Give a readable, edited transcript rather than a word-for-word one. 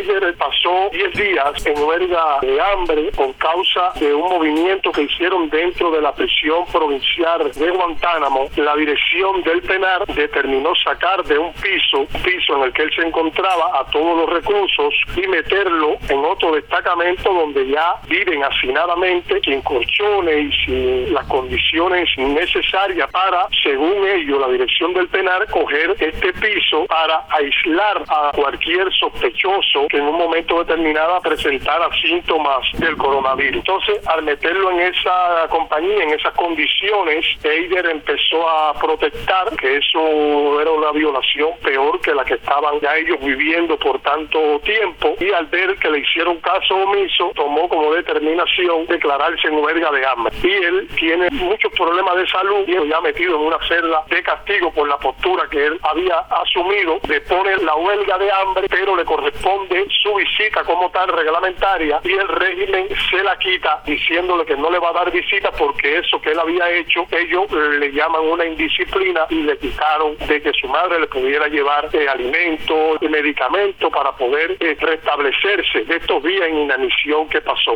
Eider pasó 10 días en huelga de hambre por causa de un movimiento que hicieron dentro de la prisión provincial de Guantánamo. La dirección del penal determinó sacar de un piso en el que él se encontraba a todos los reclusos y meterlo en otro destacamento donde ya viven hacinadamente, sin colchones y sin las condiciones necesarias para, según ellos, la dirección del penal, coger este piso para aislar a cualquier sospechoso que en un momento determinado presentara síntomas del coronavirus. Entonces, al meterlo en esa compañía, en esas condiciones, Eider empezó a protestar que eso era una violación peor que la que estaban ya ellos viviendo por tanto tiempo, y al ver que le hicieron caso omiso, tomó como determinación declararse en huelga de hambre. Y él tiene muchos problemas de salud y ya metido en una celda de castigo por la postura que él había asumido de poner la huelga de hambre, pero le corresponde su visita como tal reglamentaria y el régimen se la quita diciéndole que no le va a dar visita porque eso que él había hecho, ellos le llaman una indisciplina y le quitaron de que su madre le pudiera llevar alimentos y medicamentos para poder restablecerse de estos días en inanición que pasó.